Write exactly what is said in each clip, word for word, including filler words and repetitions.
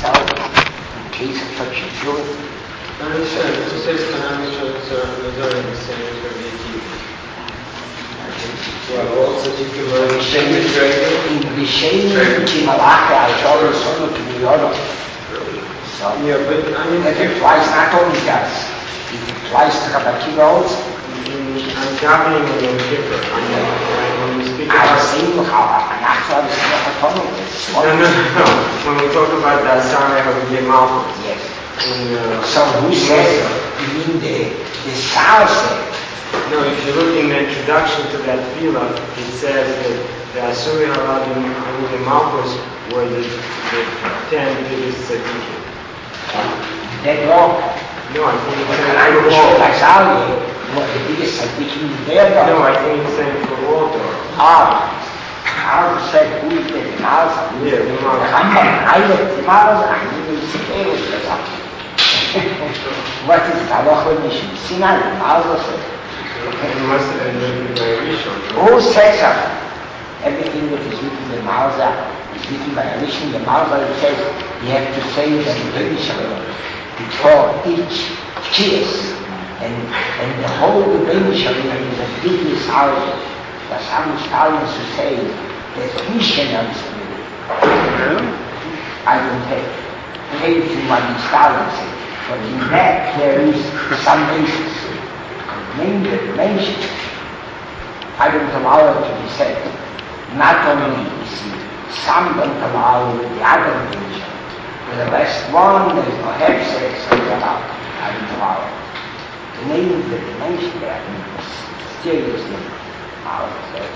himself in case of such a feeling. Tu sei scanamico l'odore di seme per obiettivi. In Bishayim ki Malachi Ashor Sono to the other. So Yeah, but I mean, it applies not only to us, it applies to Rabbi Akiva also. I'm davening on Yom Kippur. When we speak I about was saying how an actual is not a tunnel. no, no, no, no. When we talk about the Asara of the Malchus. Yes. In, uh, So who says you mean the the Sal said? No, if you look in the introduction to that Tefillah, it says that the Asuri Haradim and the Malchus were the, the ten biggest tzaddikim. That wrong. No, I think it's And saying I for was all. sure like Sal, what the biggest tzaddikim in there No, though. I think it's saying for all Torah. Ah, Sal said who is the Malza? Yeah, the The Malchus. Rambam, I let the Malza, I mean it's the what is the halacha in Mishnah? Sinai, the Malza said. It must have been written by Rishon. Who says that? Everything that is written in the Malza is written by a Rishon. The Malza it says you have to say that the Rebbe before each kiss. And, and the whole Rebbe Shalom is a biggest argument. The some scholars who say that missionaries I don't have faith in what the scholars say, but in that there is some basis. Many of the mentions, I don't allow it to be said. Not only is it, some don't allow the other mention. For the best one, there is no have sex, so they allow it. I don't allow it. The names that they mention there, seriously, allow it.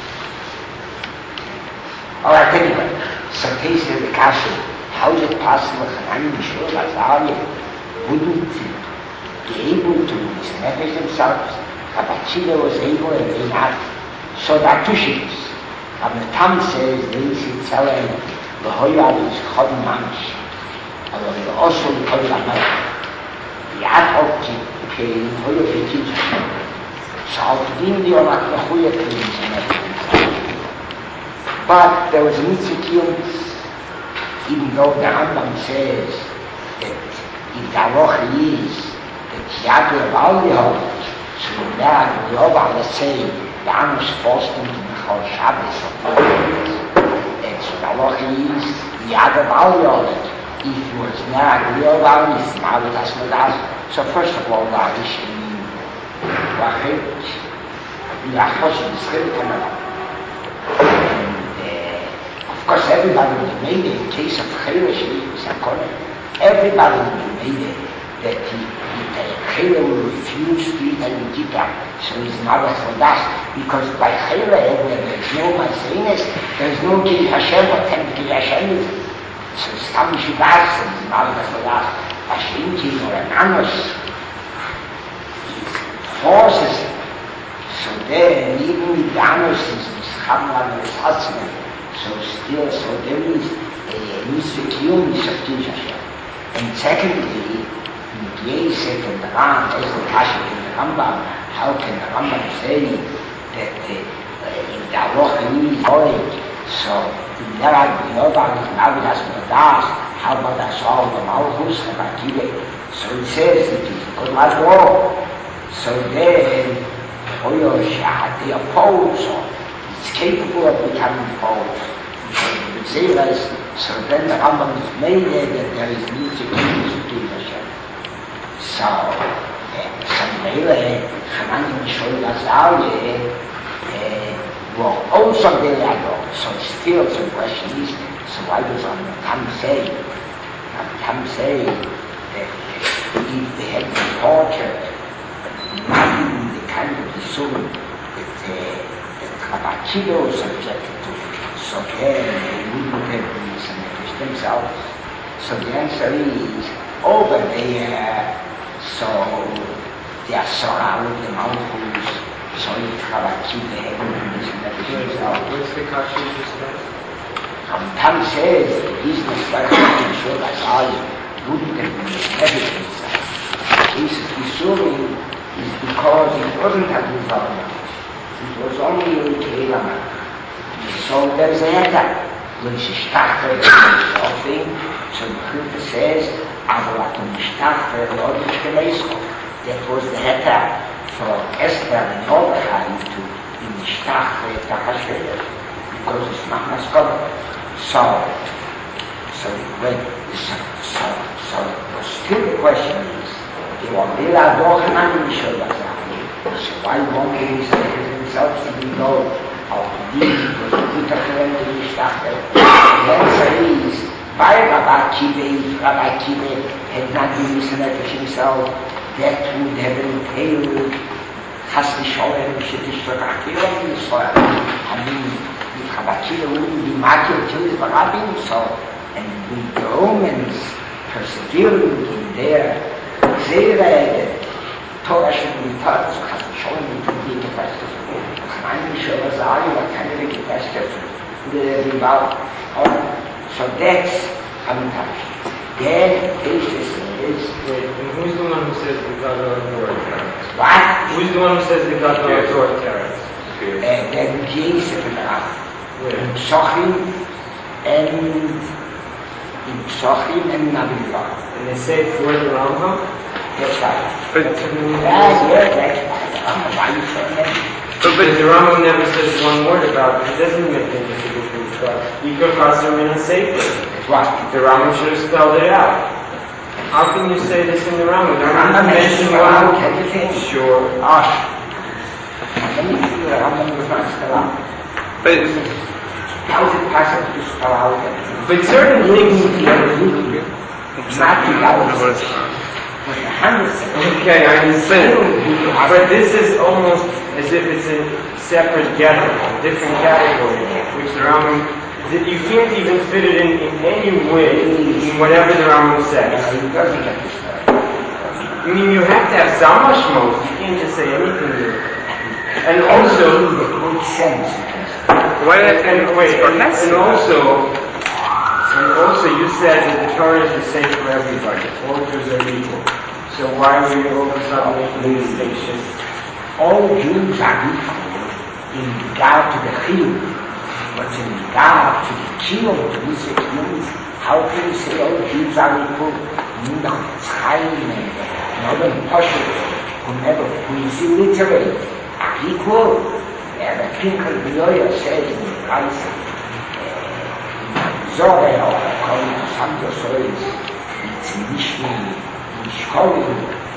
All right, anyway, so case of the question, how is it possible that Hanan Mishur Lazarya wouldn't be able to establish themselves? Rabbi Akiva was able and they not. So that two ships. And the Tam says, they should tell him, the Hoyad is Chod Mamish. And the also the Hoyad Mamish. The Ad Hoc Pay, Hoyad Pekij. So I'll begin the Onak Hoyad Pekij. But there was a mitzvah, even though the Rambam says that if the halacha is that Yadu Avaliyah, so that we all let's say the Amos fasting to the Chol Shabbos or and so the halacha is Yadu Avaliyah, if it was not real Avaliyah, if now it has not asked. So first of all, the Arishim Wachit, the Achos is still coming. Of course, everybody was made it. In case of Chaylesh, everybody was made it that Chayle will refuse to eat and eat up. So he's not a Chodas. Because by Chayle, where there is no Masenes, there is no Kid Hashem, or ten Kid Hashem is. So it's Tam Shidas, so he's not a Chodas. Hashinkin or an Amos, he forces it. So then, even with the Amos, he's Mishamla and Hatzman. So still, so there is a mitzvah kiyum of Hashem. And secondly, in Yesef and the Ram, as the Pasha in the Rambam, how can the Rambam say that in the halacha is void? So in the Rambam is now that's what das. How about that all the Malchus and Akiva? So it says it is good like war. So then, Oyo Shah, they oppose. It's capable of becoming false. The Zeras, so then the Rambam is made that there is need to keep Hashem. So, some Mele, Hanan Mishol Lazarye, were also very adult. So still the question is, so why does Tam say, Tam say that if they had been tortured, not even the kind of Yisur that Rabbi Akiva was subjected to. So then they wouldn't have been submitted themselves. So the answer is over there. So they are surrounded the Malchus. So if Rabbi Akiva hadn't been submitted themselves. What's the question you just said? Tam says the business like I'm sure that's all wouldn't have been submitted themselves. This Yisurim is because it wasn't a good government. It was only a Keilama. So there's a header. when she started something, so the Hilfe says, aber at the started not the Shkemeisko. That was the heter for Esther and Mordechai to in the started Tachashverosh, because it's not Maskova. So, so when, so, so, so, but still the question is, they want to allow Dochanan in Shabbat. So why won't they say themselves to be known of these was Peter Keren to be started? The answer is, by Rabbi Kiva, Rabbi Kiva had not been listening to himself, that would have entailed Chasdi Sholem, Shetish Torachir in Israel. I mean, if Rabbi Kiva wouldn't be martyred to his Rabbin, so, and with the Romans persevering in their Zere, Torah should be taught, so Chasdi Sholem would be gefestigt. Chaim Yisrael Azari, what kind of a gefestigt? So that's untouched. Then, basis is... Wait, and who's the one who says the God of authorities? What? Who's the one who says the God of authorities? And then Jesus and Rambam. Where? In Psochim and in Psochim and Navilah. And they say it for the Rambam? That's right. But, Yeah, yeah, that's right. The Rambam, why you saying that? But, but the Rambam never says one word about it. It doesn't make any difference to God. Yikar Chasam in a Sefer. What? The Rambam should have spelled it out. How can you say this in the Rambam? The Rambam mentioned out one. everything. Sure. Ah. Let me see the Rambam was not spell out. but, How is it possible to spell out everything? But certain things... Not the others. But the hundreds of Okay, I understand. But this is almost as if it's a separate category, a different category, which the Rambam, that you can't even fit it in in any way in whatever the Rambam says. He doesn't get this right. I mean, you have to have some mashmos. You can't just say anything there. And also, Anything that makes sense. why did I and, say wait, it's for and, Nessie? and also, and also, you said that the Torah is the same for everybody. All Jews are equal. So why were you all of a sudden making a distinction? All Jews are equal in regard to the chiyuv, but in regard to the chiyuv, to this means, how can you say all Jews are equal? Minach Tzchaim and Northern Poshet, whomever, who is illiterate, are equal. And the Pinchas B'yoya says in the Price, Zohar, according to some Yosois, it's Mishmi, Mishkolim,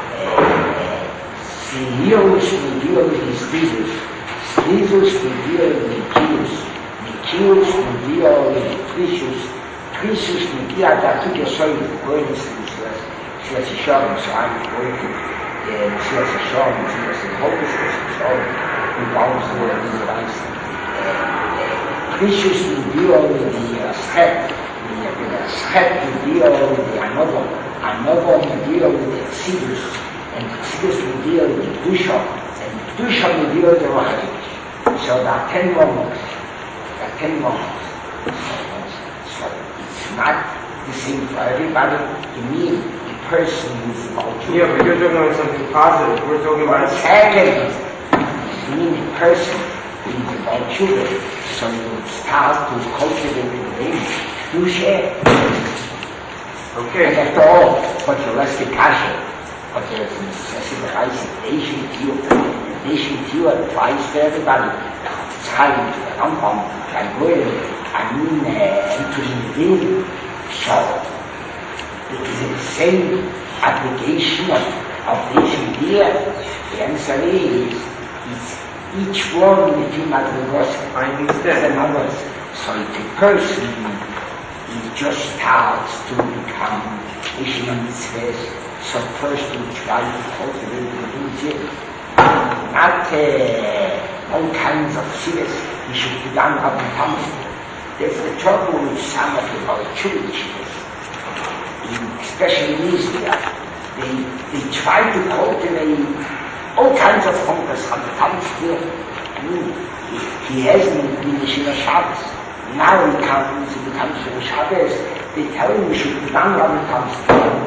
Sirius, Medios, Stizus, Stizus, Medios, Nikius, Nikius, Medios, Trishus, Trishus, Nikius, da tut Yosois, going to Silas Yishorim, so I'm going to Silas Yishorim, Silas Yishorim, who owns the world in the Rice. Trishus, Medios, the Schet, the Schet, Medios, the Another, Another Medios, the Exodus, and the Exodus Medios, the Dusha, and the Dusha Medios, the Rochadish. So there are ten moments. There are ten moments. So it's not the same for everybody. You mean the person who's about to... Yeah, but you're talking about something positive. We're talking about... Second, you mean the person who is about children. So you start to cultivate within you share. Okay. And after all, but you rest the kasha. But there is a necessity of rising nation view. Nation view applies to everybody. It's hard to the Rambam, and Goyim, I mean, and to the Levin. So, it is the same application of, of nation view. The answer is, it's each one within Madrigosa. I understand. And others. So if a person is just starts to become Ishmael mitzvahs, so first we try to cultivate the music, not uh, all kinds of sins. We should be done up and pumping. There's the trouble with some of the Balchuliches, especially in Israel. They, they try to cultivate all kinds of focus on the Tamil. I mean, he hasn't been Yeshiva Shabbos. Now he comes, he becomes Yeshiva Shabbos. They tell him we should be done on the Tamil.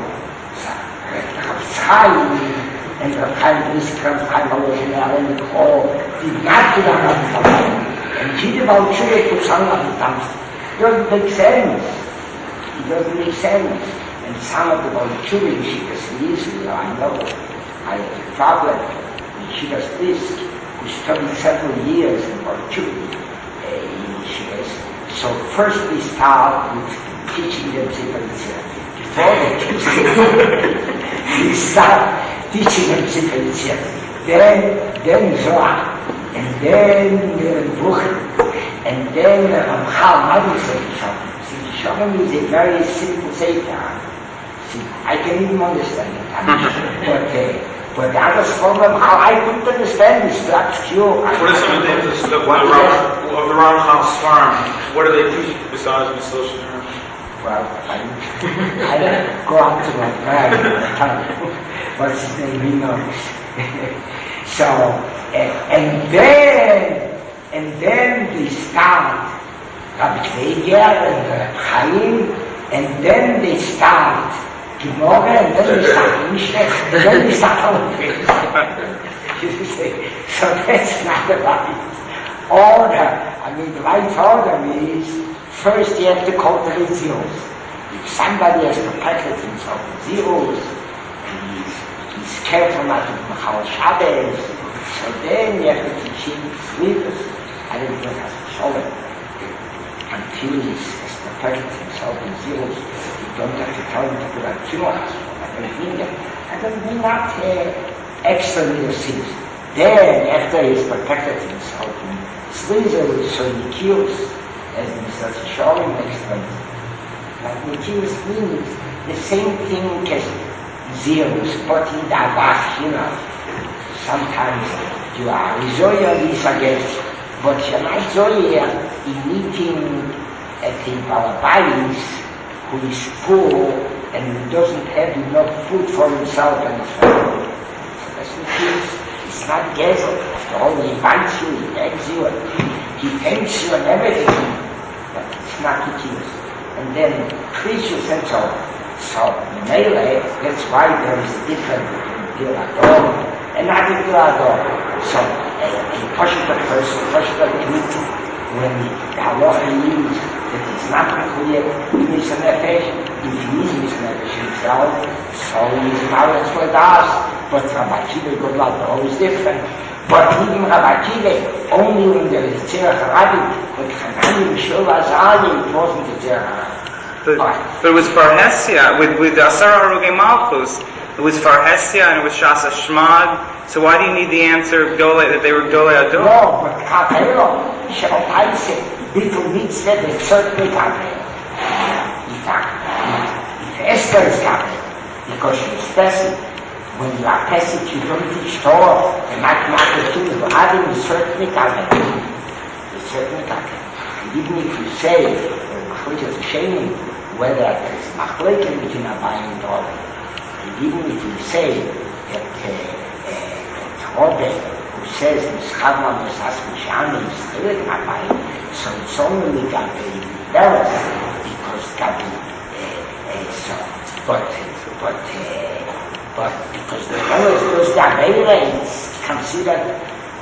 Chaim and the Chaim Israel, Chaim Aloshina, and the Chor did not do that on the Tamil. And he about Shuvah puts on the Tamil. It doesn't make sense. It doesn't make sense. And some of the Bolshevik yeshivas in Israel, I know, I have a problem in Yeshivas Brisk, who studied several years in Bolshevik uh, yeshivas. So first we start with teaching them Sefer Yetzirah. Before they teach them, we start teaching them Sefer Yetzirah. Then, then Zohar, and then uh, Bucher, and then Ramchal, Madi Sefer. Shalom is a very simple Sefer. See, I can even understand it. but, uh, but the other problem, how I couldn't understand is to obscure. What are some of the things of the Ramchal's farm? What do they teach besides the social term? Well, I, I don't go up to my brother. What's his name? He knows. so, uh, and then, and then they start Rabbi Kveiger and Rabbi Chaim, and then they start Gemara, and then they start Mishnah, and then they start Holocaust. So that's not the right order. I mean, the right order is, first you have to cultivate zeros. If somebody has protected himself with zeros, and he's, he's careful not to do Machal Shabbos, so then you have to teach him sleepers. I don't think that's a Shalom. Until he's protected himself in zeros, you don't have to tell him to put on tefillah. I don't mean that. I don't mean that uh, extra little things. Then, after he's protected himself in slizers, so he kills, as Mister Shalom explains. But Nikius means the same thing as zeros, but in the Avas, sometimes you are Zoya this against, but you're not Zoya in meeting at the Balabais who is poor and who doesn't have enough food for himself and his family. So that's Nikius. It's not Gezel. After all, he invites you, he begs you, and he thanks you and everything, but it's not Nikius. And then Christians and so on. So, Melee, that's why there is a difference between Dilador and not a Dilador. So, a, a Pashta person, Pashta committee, when the halacha means that it's not clear, he is an nefesh, if he is an nefesh himself, so he is not for us. But Rabbi Akiva Dilador is different. But even Rabbi Akiva, only when there is Tzerach Rabbi, but Chanani Mishol Azali, it wasn't the Tzerach Rabbi. But, but it was Farhesia, with, with Asar Haruge Malchus, it was Farhesia and it was Shasa Shmad, so why do you need the answer Gole, that they were Gole Ador? No, but Kavero, Shabbat Paise, Bittul Mitzvah, they certainly Kavero. In fact, if Esther is Kavero, because she is passive, when you are passive, you don't teach Torah, the mathematical things, but Adam is certainly Kavero. It's certainly Kavero. Even if you say, which is a shame, whether it's machleken between Abaye and Rove. And even if we say that uh, uh, Rove, who says Mischavma Mesas Mishani is still in Abaye, so it's only Gabi Beres, because Gabi, uh, uh, so, but, but, uh, but because the Beres does Gabi, it's considered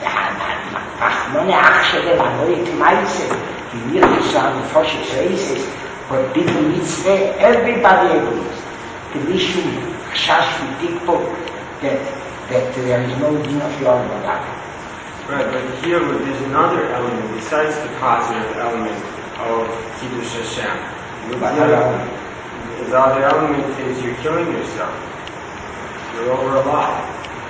Machmone Achshele Manoye K'maise, you really saw the first races, but people mitzvah, everybody agrees. The mission, Chash, people, that, that there is no din of Yom Badak. Right, but here there's another element besides the positive element of Kiddush Hashem. The other, the other element is you're killing yourself. You're over alive.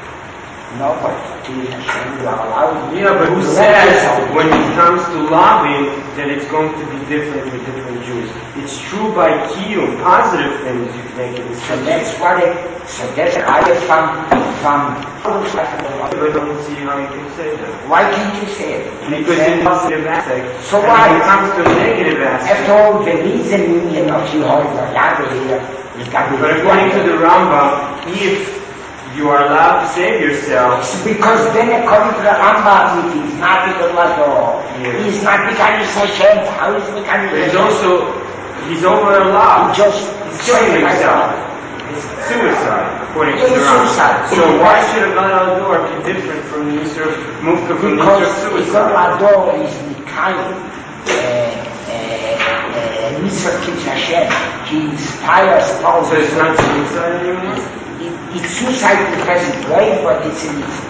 No, but Kiddush Hashem, you are allowed. Yeah, but who says when it comes to loving that it's going to be different with different Jews? It's true by Kiyum, positive things you can make it. So that's what it, so that's I from, from, I don't see how you can say that. Why can't you say it? Because in positive aspect, so why? When it comes to negative aspect. After all, the reason you know, you hold the Yahweh here, is Gabi. But according to the Rambam, if you are allowed to save yourself. Because then according to the Rambam, if he's not with the Lado, yes. He's not becoming Hashem. How is he becoming Hashem? He's also, he's over Allah. He just, he's killing himself. It's suicide, according to the Rambam. So why should a God Ador be different from the Yisur of Mufka from the Yisur of suicide? Because Ador is Mikayim, uh, uh, uh, a mitzvah keeps Hashem. He inspires thousands. So it's not suicide anymore? It, it's suicide in the present way, but it's a mitzvah.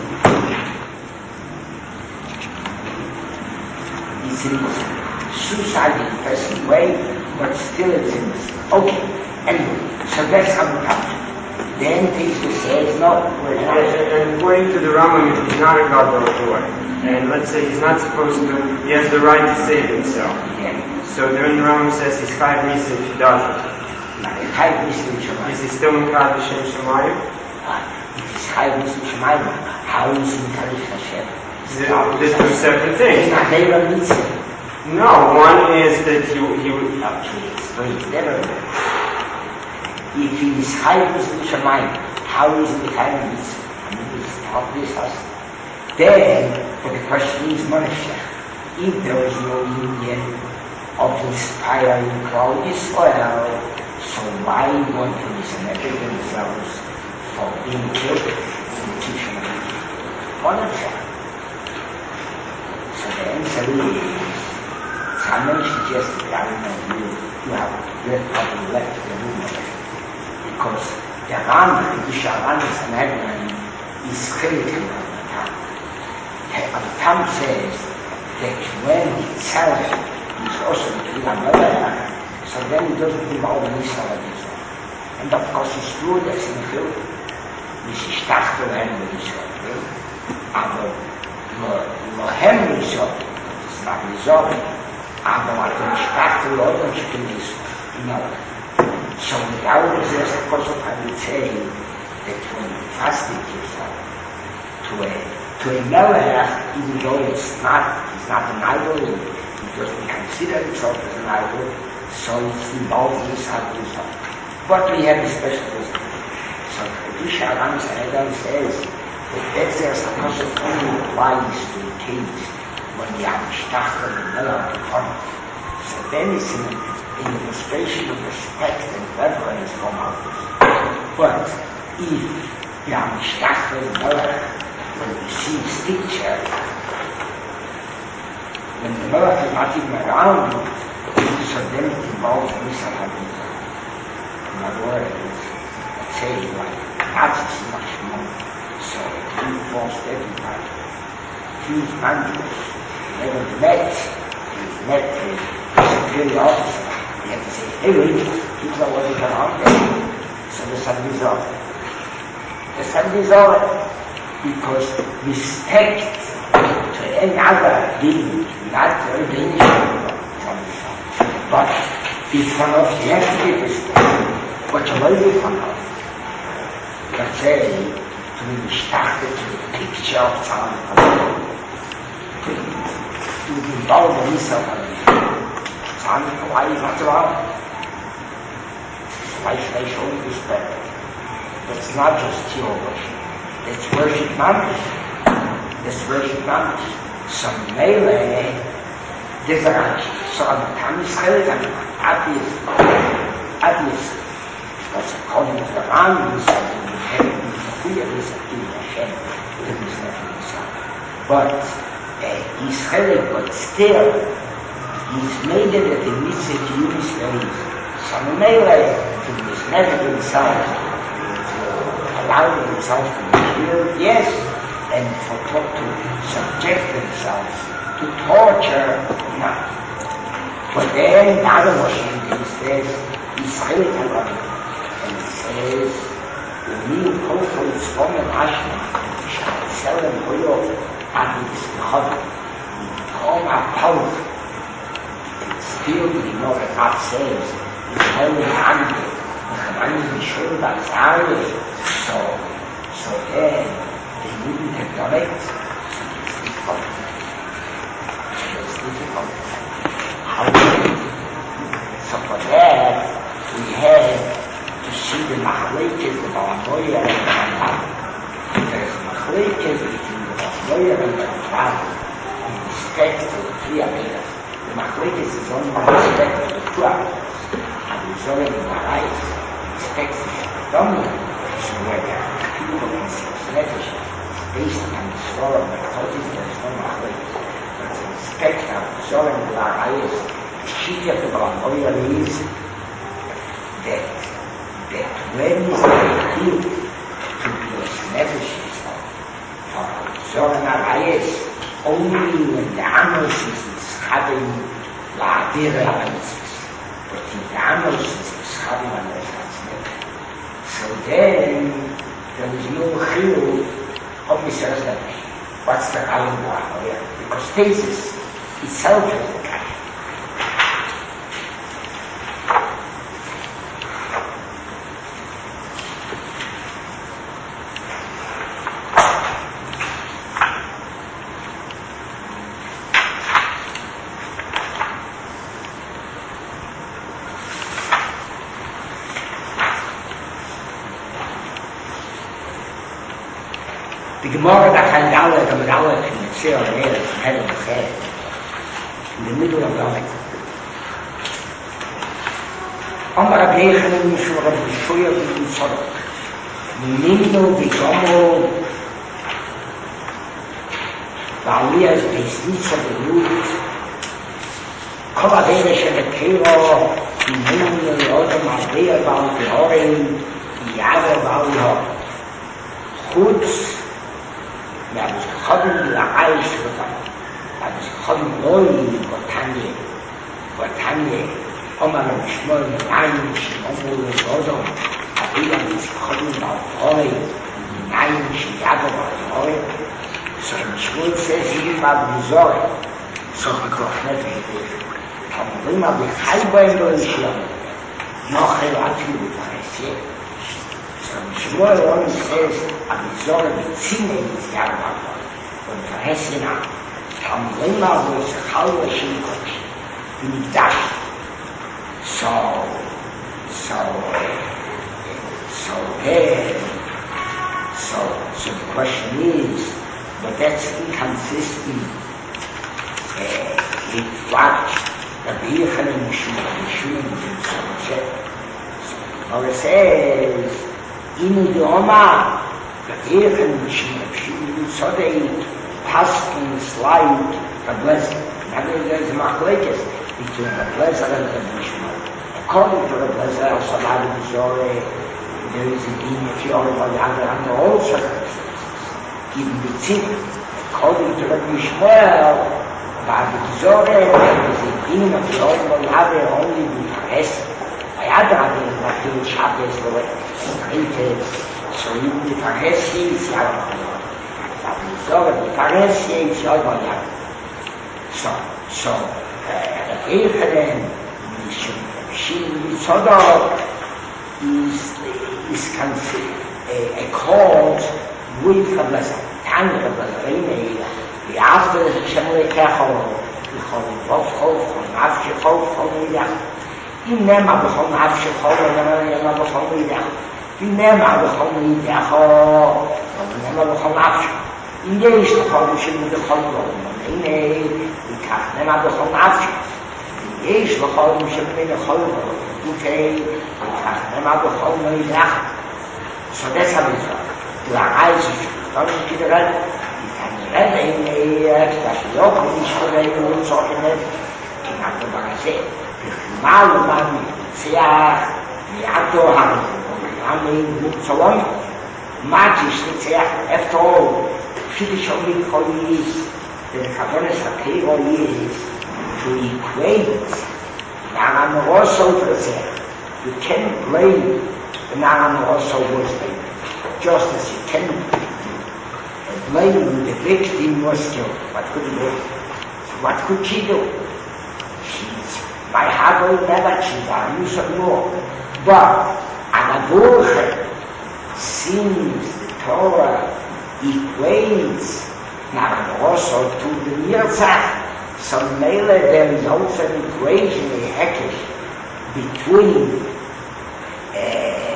It's a mitzvah. Suicide in the present way, but still it's a mitzvah. Okay, anyway, so that's how we come to it. Then Tisha says, no, we're not. And, and according to the Rambam, he's not a gadol boy. And let's say he's not supposed to, he has the right to save himself. Yeah. So then the Rambam says he's chayav misa if he doesn't. Chayav misa l'shamayim. Is he still mekad l'shem shamayim? It is chayav misa l'shamayim. How is he mekad l'shem? These are separate things. It's not Deira mitzvah. No, one is that he, he would... Actually, it's very different. If he is chayav misa l'shamayim, how is he mekad l'shem? I mean, it's not this us. Then, but the question is, Moshe, if there is no union of inspiring Klal Yisrael, so why want to disconnect themselves for being killed in the teaching of Moshe? So the answer is, as I mentioned yesterday, I remember you, you have, you have probably left the room already, because the Rambam, the Bishar Rambam Sanhedrin, is critical of the time. The Tam says that when itself is also between another, so then it doesn't involve the Israel of Israel. And of course it's true that's in the field. This is Tachtel Hem Israel. Aber Lohem Israel, it's not resolved. Aber at the Tachtel Odom Shekin Israel. So without this, of course, I would say that when you fasted yourself to a to a Melech, even though it's not, it's not an idol, it doesn't consider itself as an idol, so it's involved in this result. But we have a special result. So the Bishar Rambam Sanhedrin says that that's their supposed only applies to the case when the Amshtach or the Melech become. So then it's an, an illustration of respect and reverence from others. But if the Amshtach or the Melech, when you see his picture, when the Melech is not even around, so then it involves Misa Hamida. In other words, let's say like Nazis in Hashemon, so it involves everybody. Jews, non-Jews, never met, he's met the security officer, you have to say, hey Richard, Hitler wasn't around there. So the sun is off. The sun is off. Because respect to any other being, not to a being from the sun. But in front of, you have to give respect. But away from us. Let's say, to be started to the picture of Tzalm Kalei. To be involved in this of Tzalm Kalei is not around. Why should I show you respect? That's not just theology. Let's worship Mamish. Let's worship Mamish. So Mele, there's a Rashi. So on the Tam Yisrael, I mean, obvious, obvious. Because according to the Rambam, so in the head of the Chayyah, there's a Kiyah Hashem, there is nothing inside. But uh, Israel, but still, he's made it at the mitzvah to use ways. So Mele, to mismeasure themselves, allow themselves to be killed, yes, and for to subject themselves to torture, no. But then the other Washington says, Israel Haran, and it says, Umi Kofo Yitzvon and Ashma, Shal and Oyo, and it's Chod, we become a power, and still we know that God says, Israel and Angel, and show that Zariah. So, so then they wouldn't have done it. So it's difficult. So it's difficult. How do you? So for that, we had to see the machlekes, the Balamoya and the Rambam. There's machlekes between the Balamoya and the Rambam in respect to the three Avedas. The machlekes is only in respect to the two Avedas. And it's only in the right. Respects the dominant, so whether people can see Nefesh based on the Zohar and the Kodesh, there's no Machlekes. But the respect of Zohar and the Arayos the sheet of the paranoia is that, that when is it to be established for Zoran Arayes, only when the Amos is having La Adira analysis, but the Amos is having analysis. So then, there is no chiyuv of misunderstanding. What's the Kalin? Because thesis itself is the Kalin. The Gemara that had Dalet and Dalet in the Tzir on Eretz, the head of the head, in the middle of Dalet. Amar Rabbi Yechanan Mishur Rabbi Shuya B'Yim Tzadok, Nimno B'Gomo, Ba'aliyas B'Snitza B'Yud, Kol Adere Shebekero, Nimno L'Odom Adea Ba'al Tehorim, Yada Ba'al Tehorim. Chutz, Ja, das Chodem la Eis getan. Ja, das Chodem Loi, Botanie, Botanie, Omar und Schmoll, Neinisch, Omul und Odom, Abila, das Chodem la Hoi, Neinisch, Yado, Hoi, so im Schmoll says, Sie mal die Sorge, so gekocht nicht richtig. Aber wenn man die Heilbein durchschlagen, noch ein Atmen passiert, Shmuel only says, Abizor B'tzine is Yarmah, when Verhesina, Tamlema was a Chalwa Shimkosh, B'Mikdash. So, so, so there, so, so the question is, but that's inconsistent uh, with what Rabbi Yechanan Mishum Mishum So it says, Inu Yoma, the Yechanan Mishum Sodei, Paskin slide a blessing. Now there is a machlekes between the blessing and the Mishum. According to the blessing of Salah B'Zore, there is a din if you are on the other under all circumstances, even the tzim. According to the Mishmuel, by the Zore, there is a din of the other other only with the rest. I had rather in the field Shabbos the way it's so even the Faresi is Yarmah. But the Zore, the Faresi is Yarmah. So, so, the Yechanan Mishum Tzadok is is considered a, a cause with a blessing. And a blessing, the after the Shemle Kechol, the Chol Vov Chol, Chol Nav Shechol, Chol Midach. In Nema B'chol Nav Shechol, Nema B'chol Midach. In Nema B'chol Midach, Nema B'chol Nav Shechol. In Yesh B'chol Mishim B'chol B'chol, in Ikach Nema B'chol Nav Shechol. In Yesh B'chol Mishim B'chol B'chol, okay, Ikach Nema B'chol Midach. So that's how it's done. The eyes of the people are you can read in the Kashiyok, which for the old sort of it, in Abdubakase, the Maluman, Sia, the Abdoham, Amin, so on, Magish, after all, Shiddish only for years, the Kabbalists are paid all years to equate Naran also to the same. You can't blame the Naran also was there. Just as you can blame the victim was killed. What could he do? So what could she do? She's by Hagel never she's a use of more. But Anaburche seems the Torah equates now also to the Nirzach. So Mele there is also an equation a hekish between uh,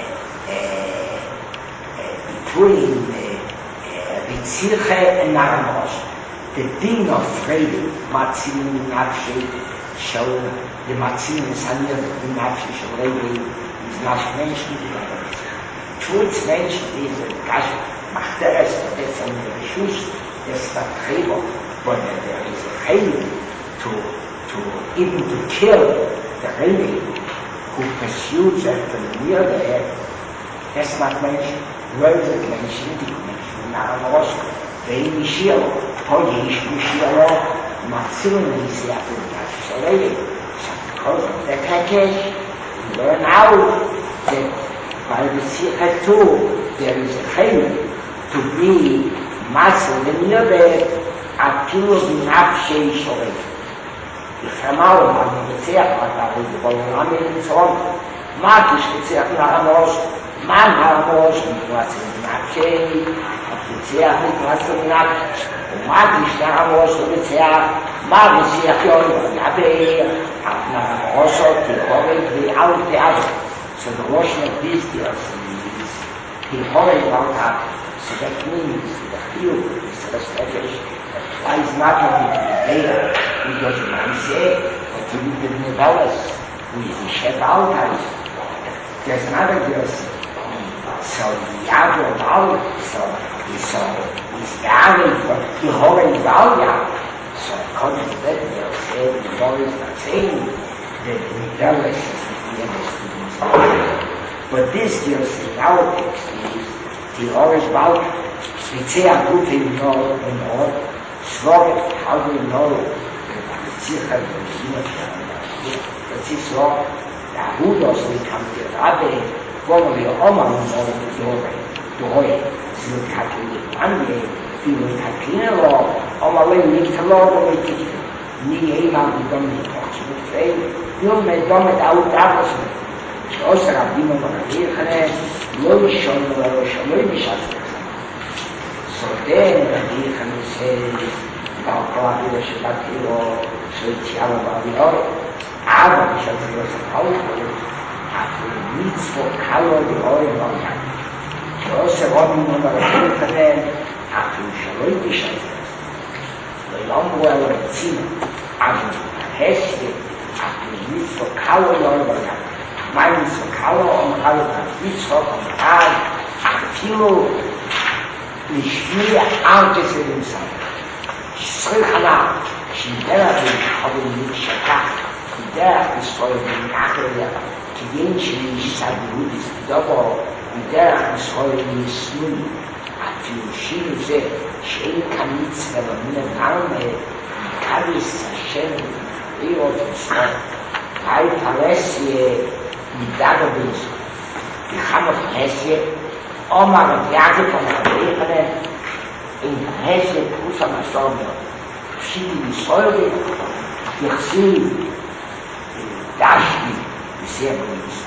between Bitzirche and Naramos. The din of Fredi, Matzin Nafshi, show the Matzin Sanir, the Nafshi, show Redi, is not mentioned in the Two it's mentioned is the Gash, Machteres, that's on the Shush, that's not Chebo, but there is a Chebo to to even to kill the lady who pursues after the near the head. Das macht Menschen, Leute, Menschen, die Menschen nach dem Osten. Wenn ich hier, heute ich mich hier noch, macht Sinn, wie sie hat und das ist erledigt. Because of the package, you learn out that by the secret too, there is a thing to be muscle in your bed, אפילו בנפשי שורק. יחמר אותם בצח מהתארים ובעולם מלצרון. מה כשבצח מהרמוש? מה מהרמוש? מתנצל בנפשי, בצח מתנצל בנפשי. ומה כשהרמוש ובצח? מה בצח יום בנפשי? מהרמוש תיכורת ואל תעז. So the washing of these deals is tיכורת ואל תעז. So that means the field is restoration. Why is not only there because man said that he did the novellas with the shed outhouse. There's another girl so Yado Bal so so is Yahweh but Jehovah is Baal. So according to that girl said the Lord is not saying that the novellas is the end of students. But this girl says in our text is Jehovah is Baal. It's a good thing to know in all. Svore, how do you know that the Tzircha is the Zimmer that is so, the Ahudos will come to the Rabbi, probably Oma will know the Dore, Dore, sie wird Kathleen angehen, die wird Kathleen law, Oma will nicht verloren mit dich, nie jemand die Dome nicht kocht, mit Fein, nur mit Dome da und da was mit. שעושה רבים המרגיע לכם, לא לישון ולא שלא ימשת. So then, the Khan says, Balkala Vida Shibatiro, Shvetiala Babior, Abba Shatiro Sapauko, after the needs for Kalo the oil of Yan. She also wanted to know the Khan, after the Shaloi Bishatas. The long well of the Tzina, after the Heshe, after the needs for Kalo the oil of Yan. Mines for Kalo on Kalo, needs for Kalo, after לשמיע על גסר אינסן. ישראל חנה, שידע אבל נשכח, ידע ישראל בנחל, כדין שיסתגרו לסדבו, ידע ישראל יסמון, אפילו שיר זה, שאין כמיץ ולמין הנעלמה, יקדיס השם לראות ישראל. היי פרסיה ידע בביזו. בכמה פרסיה, Omar und Jagd von der Ebene in der Hesse Kusam Astorno. Sie die Säure, durch sie Dashki, die sehr gut ist.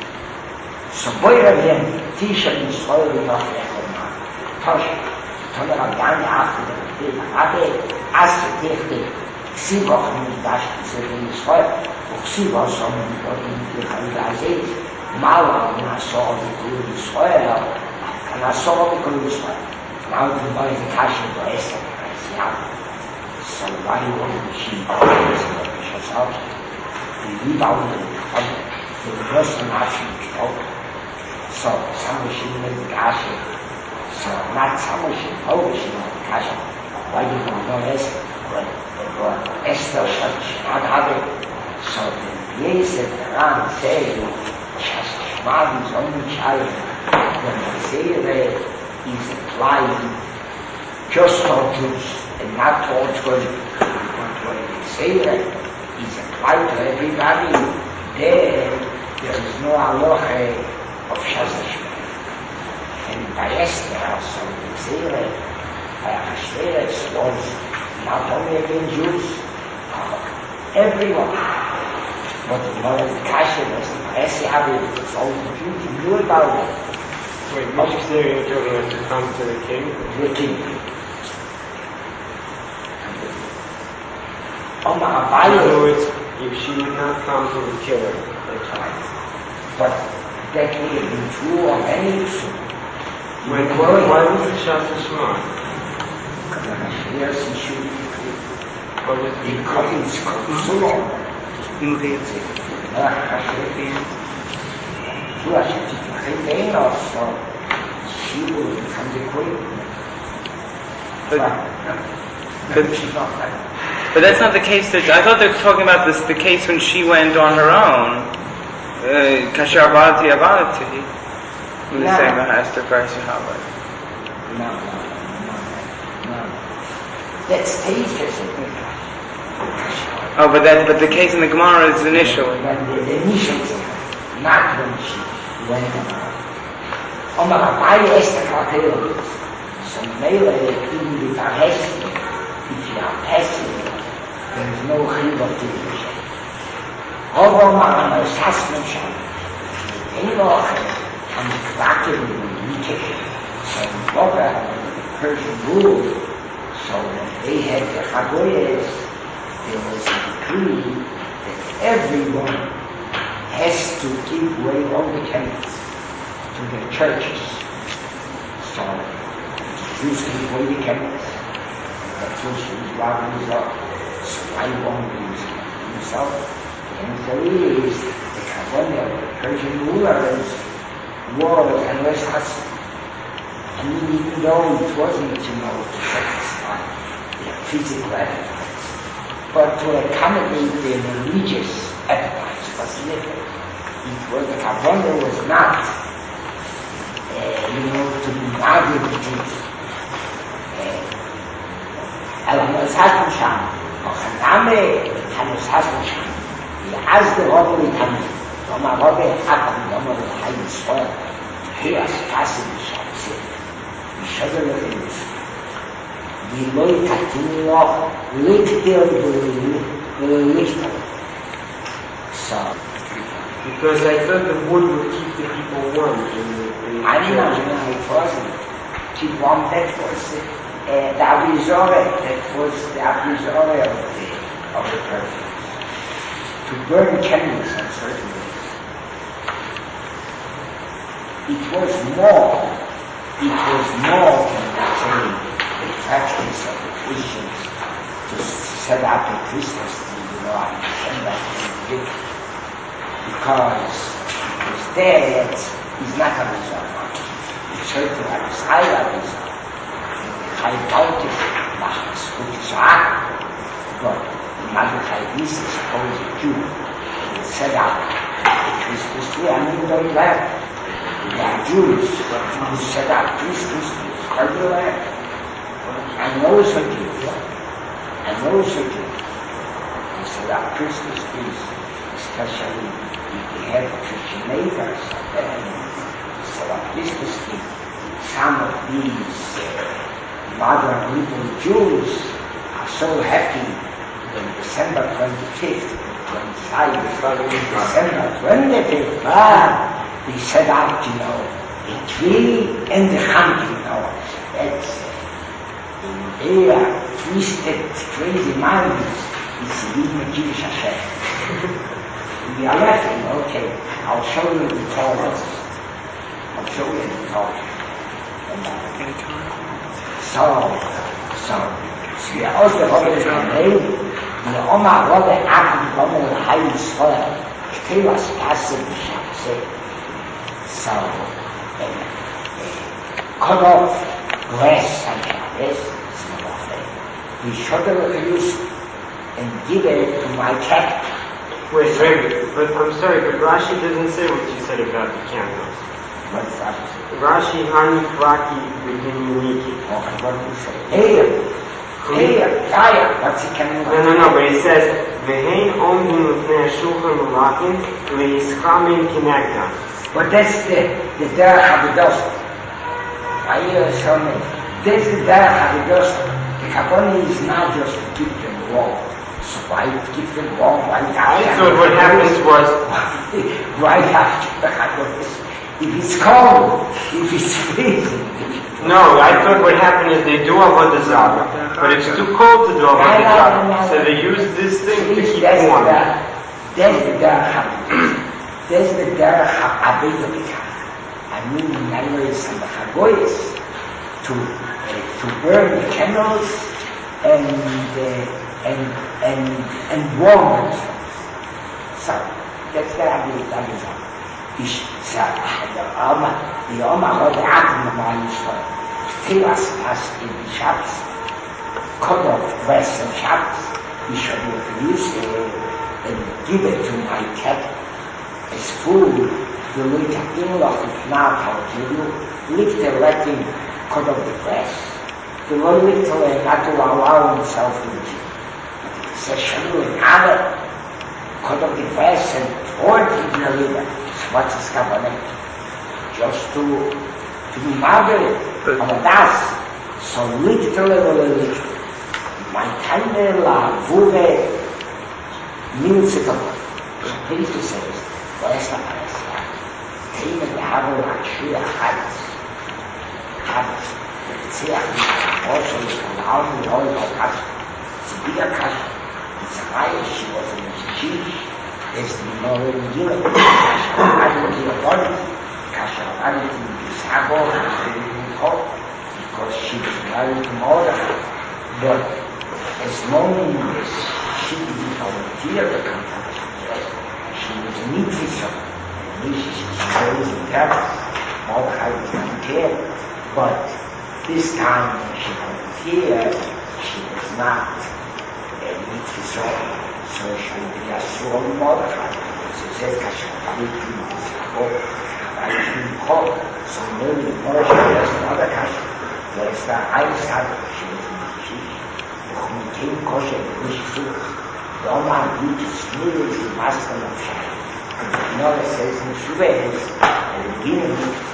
So boire wir Tisha die Säure noch lecker. Tosh, Tomer Abdani Achte, aber Asse Dichte, sie wochen mit Dashki, sie die Säure, und sie was so mit die Mala na só de Israel, na só de Israel. Now the boy is cashing the rest of the Israel. So why you want to see the out? The leave out the the first nation stop. So some machine is cashing. So not some machine, all machine is cashing. Why you don't know this? Well, Esther such not have it. So the place that Quran says Shashmad is only child when the Seireh is applying just for Jews and not towards women. But when the Seireh is applied to everybody, then there is no halacha of Shashmad. And by Esther also, the Seireh, by Achashverosh was not only against Jews, everyone. But the more the Kasha was the Presse have it, it's all the Jews who knew about it. Wait, what you say your children have to come to the king? The king. In other words, if she would not come to the killer. That's right. But that would have been true of any issue. Wait, why, why was the Shas Shema? Because the Hashverosh issue is free. What was the cooking so long. Ingredients. Ah, tu acha que tem nosso Shiva become the queen? But, but she's not that. But that's not the case. That, I thought they were talking about this, the case when she went on her own. Kasher Abalati Abalati. When they say about Esther Christ Yahweh. No, no, no, no, no. That's stages of the Oh, but that, but the case in the Gemara is initially. But the, the initial thing, not when she went on her own. Oma Rabbi Esther Kartelis. So Mele, even with a Hessi, if you have Hessi, there is no Chiv of Tibbusha. However, man, a Sassman Shem, in Lochen, and the Kraken in Egypt, so in Boga, the Persian rule, so when they had the Chagoyes, there was a decree that everyone has to give away all the camels to the churches. So Jews give away the camels, and that's what Jews rather use up. So I won't use use up. And so is the Kabbana of the Persian rulers was unless us. I mean, even though it wasn't, you know, to satisfy their physical appetites, but to accommodate their religious appetites was different. It was the Kabbana was not, uh, you know, to be argued with. Al-Hamas Hashem Sham, Ochaname, Hamas Hashem Sham. as the Rabbi Tami, Rama Rabbi Atam, Rama Rabbi Yisrael, he has passed the Shabbat. We should have looked at this. We look at the Lichter, So, because I thought the wood would keep the people warm. In the, I didn't know, no, it wasn't. Keep warm, that was uh, the Abizore, that was the Abizore of the, of the Persians. To burn candles on certain days. It was more, it was more than actually the practice of the Christians to set up a Christmas tree, you know, on December twenty-fifth. Because it was there that is not a result. It's certain like a Israel result. The Chai Baltic macht es gute Sachen, but the Malachi is supposed a Jew who set up the Christmas tree. I mean, don't laugh. There are Jews who set up Christmas trees everywhere. I know some Jews. I know some Jews who set up Christmas trees, especially if they have Christian neighbors. Then set up Christmas trees. Some of these uh, modern little Jews are so happy when December twenty-fifth, twenty-five, December twenty-fifth, ah, they set out, you know, a tree and the hunt, you know. That's uh, in their twisted, crazy minds, it's even a Jewish Hashem. We are laughing, okay, I'll show you the Torah. I'll show you the Torah. So, so, Sie aus der Rolle des Heil, die Oma Rolle ab, die Rolle der Heil ist voll. Still was passive, say. So, and, uh, cut off grass and this, it's not a thing. We should have used and give it to my cat. Wait, wait, but I'm sorry, but Rashi doesn't say what you said about the candles. What did Rashi say? Rashi Hani Kraki begin Niki. Okay, what did he say? Hey! Hey, fire! What's he coming No, no, no, but it says, Vehein omdim lefnei shulchan malachim leischamin kinegdam. But that's the, the Derech HaVedosa. Why you tell me? That's the Derech HaVedosa. The Kabbana is not just to keep them warm. So why keep them warm? Why I thought what happens was... Why after the Kabbana? If it's cold, if it's freezing. No, I thought what happened is they do Avodah Zarah, but it's too cold to do Avodah Zarah. So they use this thing to keep warm. That's the Derech HaVedosa. There's the Derech HaAbedovika. I mean, in other words, and the Chagoyes, to, uh, to burn the candles and, uh, and, and, and warm themselves. So, that's the Abedovika. Ich sage, the Oma, the Oma had the Atem of my Yisrael. Still as us in the Shabbos, cut off grass and Shabbos, he should refuse and give it to my cat as food. The little thing of the mouth, I'll tell you, lift the letting cut of the breast. The one little and not to allow himself into the session and other cut of the breast and toward the river. What's his cabinet? Just to to be married on das. So literally, my tender la wurde milsitable. Please to say, what is that? Thema die haben eine schöne Hand. Hand. Sehr gut. Also, ich kann auch nicht heute auf Kasse. Sie wieder Kasse. Diese Reihe, sie was in der Kirche, ist die neue Regierung. Kasse auch alle in der Body. Kasse auch alle in die Sabo, in den Kopf. Because she was married to Mordechai. But as long as she didn't volunteer the contract, she was an officer. She's raised in Paris, Mordechai was nineteen, but this time she volunteered, she was not a mitzvah, so she would be a soul Mordechai. So it says, Kashabali Kim Tisabo, Kabali Kim Ho, so maybe Mordechai has another Kasha, whereas the eyes had, she was in the chief, the Chumikim Kosher, the Mishfut, the Omar Beach, Smith, the Master of Shai. And the Gemara says in Shuvah is at the beginning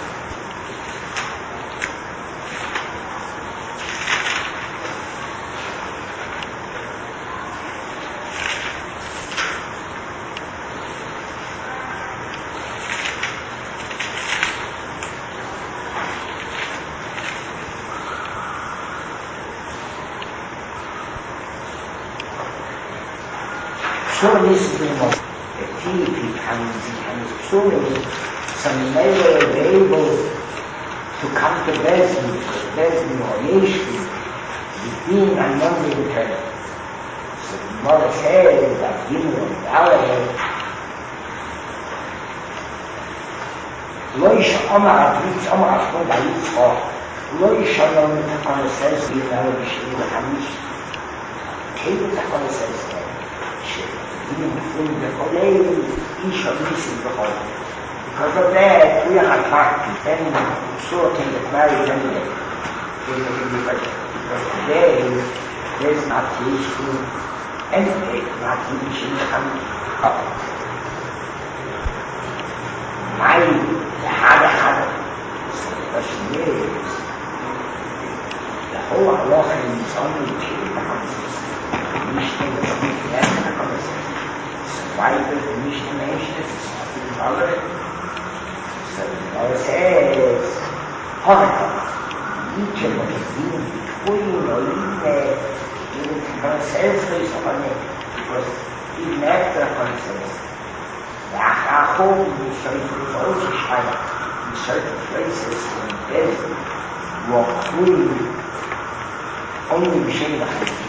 so this is the most activity and assuming some measure of able to come to Bezdin, because Bezdin or Yeshua is being a non-return. So the Gemara says that Gimel and Dalet Lo Yisha Omar Abritz Omar Ashkod Ayitzchok Lo Yisha Lo Mitakon says in our Bishri Hamish Kevin Takon says that in the Kolei, each of these is the whole. Because of that, we are not talking. Then sure can get married anyway. Because today, there's not issue anyway, not issue coming up. My, the harder, harder. So the question is, the whole halacha is only taken upon this. Mishnah is not yet upon this. Why does the Mishnah mention it? It's not being bothered. So the Gemara says, However, each of them is being between or in there, even to conserve based upon it, because even after conserve, the Achachom in certain also shine in certain places in Bezdin were free only Mishnah B'Chayim.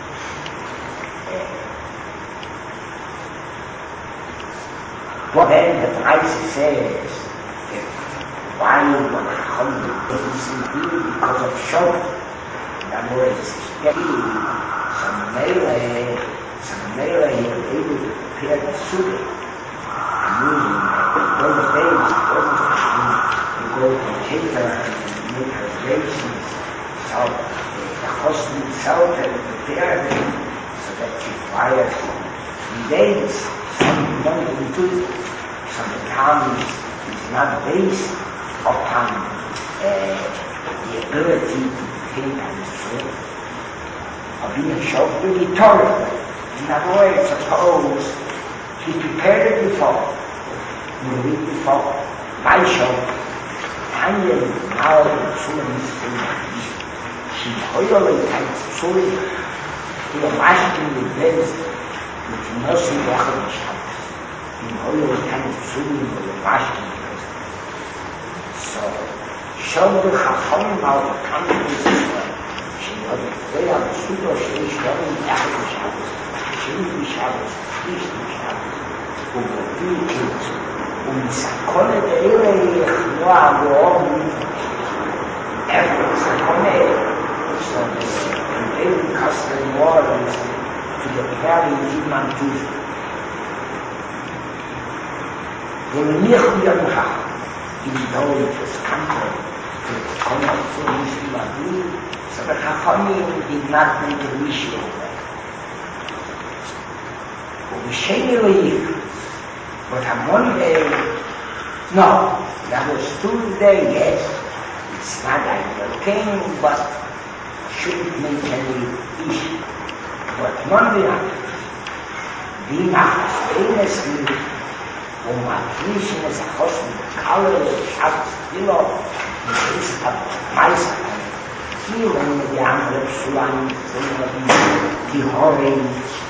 What then the Price says, why would one come to this because of show? In other words, maybe some melee, some melee are able to prepare the suit. I mean, all the days, all the time, you go to cater and make reservations, so the husband itself and prepare them, so that requires three days. Some don't do it. Sometimes it's not based upon uh, the ability to think and feel, or being shown to be tolerant. In other words, suppose he prepared it before, you read before, my show, Tanya now so many things. She hoyole types so he imagined the best with nothing to Shabbos. In hoyole types so the imagined so show the Chachamim how to come to this way. She knows they have a super stage going after the Shabbos. She will be Shabbos, please do Shabbos. Um the kids, um Sakone the Ere Yechua Go'om Ever Sakone, so the daily custom war is to the very Zidman Tuesday. When we hear Yom HaCham, even though it was contrary to the conduct of Muslim Abdi, so the Chachamim did not make an issue of that. But we shame but on Monday, no, that was Tuesday, yes, it's not like king, but shouldn't make any issue. But Monday, die Nacht famously, um a Krishna is a cosmic color, Shabbos, Tilo, and this is a Meister. Here, when the andere Psulam, die Horin,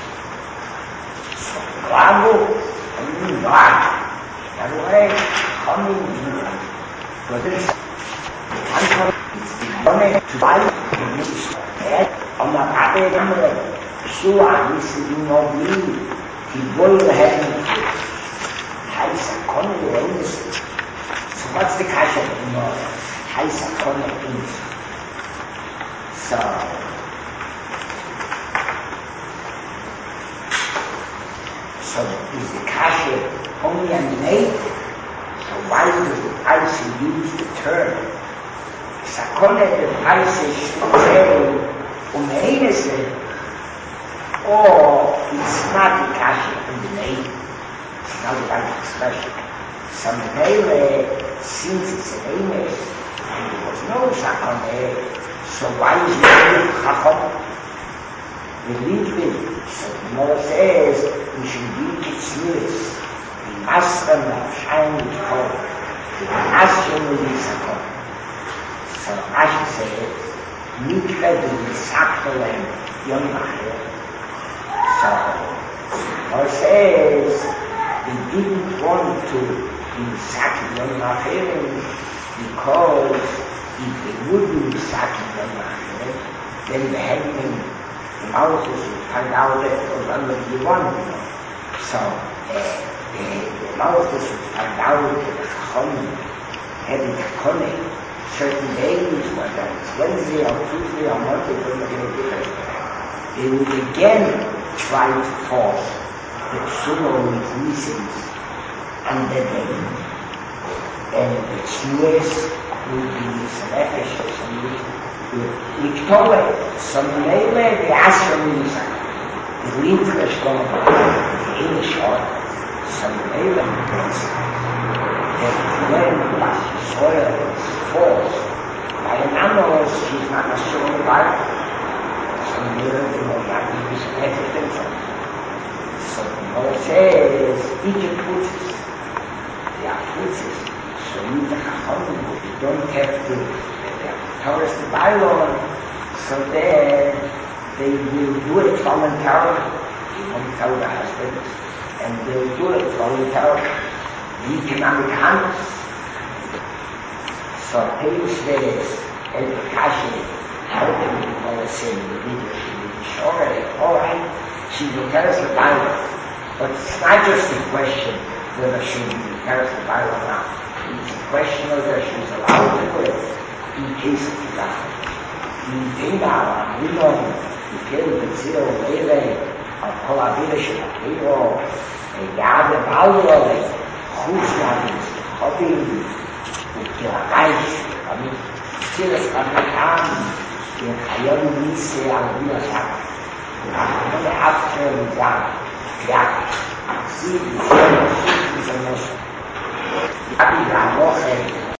so Bravo, and Nord, that way, coming here. But this, the answer is the money to buy the news. On the other hand, Psulam is in no need, he boiled the heaven. Haisa Kone owns. So what's the kasha in the Haisa Kone owns? So, so is the kasha only on the name? So why does the Paisa use the term? Sakone, the Paisa should say, um Einese, or it's not the kasha in the name. It's not the right expression. Some Mele, since it's an Emes, and there was no Sakone, so why is it Chacham? We leave it. So the Mora says, we should read it serious. The Master of Shine with God. The Master will be Sakone. So Rashi says, Mikve the Sakone and Yom Ha'er. So Mora says, they didn't want to be sacking Yom HaCherem because if they would be sacking Yom HaCherem, then the heaven, the Malchus would find out that it was under the one. So uh, the, the Malchus would find out that the Chacham had in Chacone certain days, whether it's Wednesday or Tuesday or Monday, they would again try to force the Psulo with Nisins and the day. And the Tzues will be Selefesh, some Liktowe, some Lele, the Astronomisa, the Lintrish Gomba, the English Ort, some Lele, the Tzuel, the soil is false. By an animal, she's not a soil life. Some Lele, the Moyaki, is Selefesh, so Mora says, Egypt puts it. They are puts it. So you the Chachamim, you don't have to, they have to tell us the bylaw, so then they will do it voluntarily. You won't tell the husbands, and they'll do it voluntarily. The economic hands. So Pei says, El Kashi, how can you Mora say, the leadership, the Shore, all right. She will tell us the Bible, but it's not just a question whether she will tell us the Bible or not. It's a question whether she's allowed to do it in case of disaster. In Tenda, we know, we carry the zero, Lele, of Kolabirish, Hero, a Gade Baldo, Khusnabis, Hobby, Ukiraish, I mean, Tiras Amerikan, in Hayom Nise, Alvila Shaka. When they have to turn down, yeah, see, it's a motion.